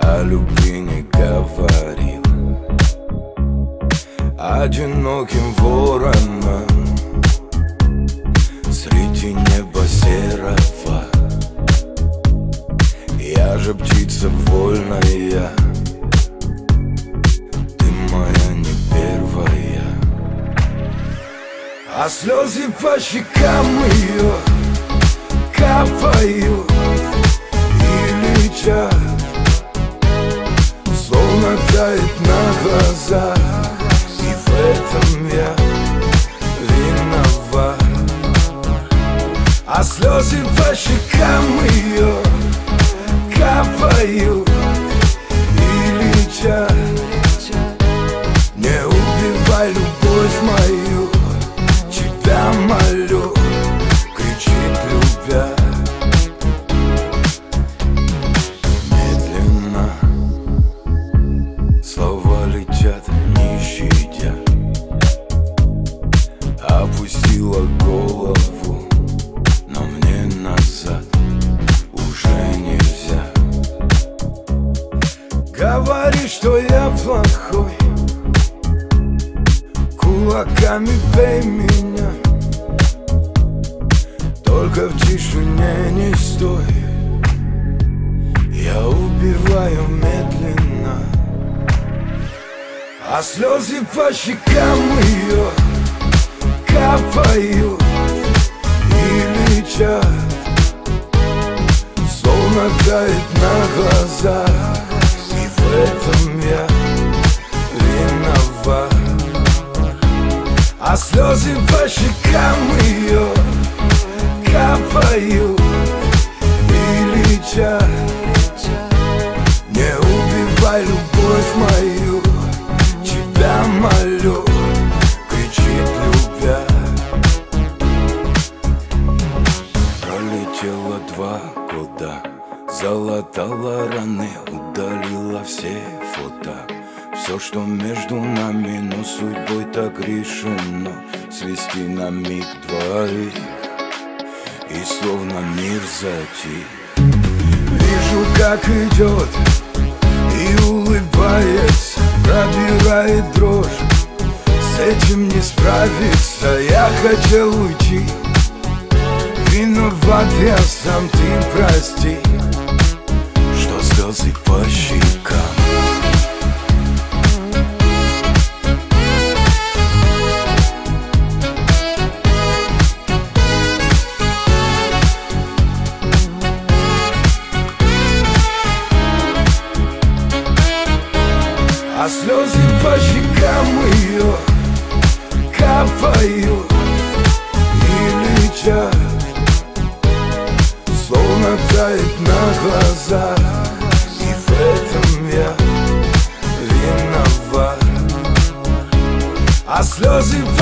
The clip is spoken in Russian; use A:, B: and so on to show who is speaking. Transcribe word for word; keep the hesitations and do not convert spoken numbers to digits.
A: о любви не говорил. Одиноким вороном среди неба серого, я же птица вольная, ты моя не первая. А слезы по щекам ее капают и летят, словно тает на глазах. И в этом я виноват. А слезы по щекам ее капают и летят. Не убивай любовь мою, тебя молю, кричит любя. Медленно слова летят, не щадя. Опустила голову, но мне назад уже нельзя. Говори, что я плохой, кулаками бей меня, только в тишине не стой. Я убиваю медленно. А слезы по щекам ее капают и летят, словно тает на глазах. И в этом я виноват. А слезы по щекам ее капают и летят. Не убивай любовь мою, тебя молю, кричит любя. Пролетело два года, залатала раны, удалила все фото. Все, что между нами, но судьбой так решено свести на миг двоих, и словно мир затих. Вижу, как идет и улыбается, пробирает дрожь, с этим не справиться. Я хотел уйти, виноват я сам, ты прости, что слезы по щекам. А слезы по щекам ее капают и летят, словно тает на глазах. И в этом я виноват. А слезы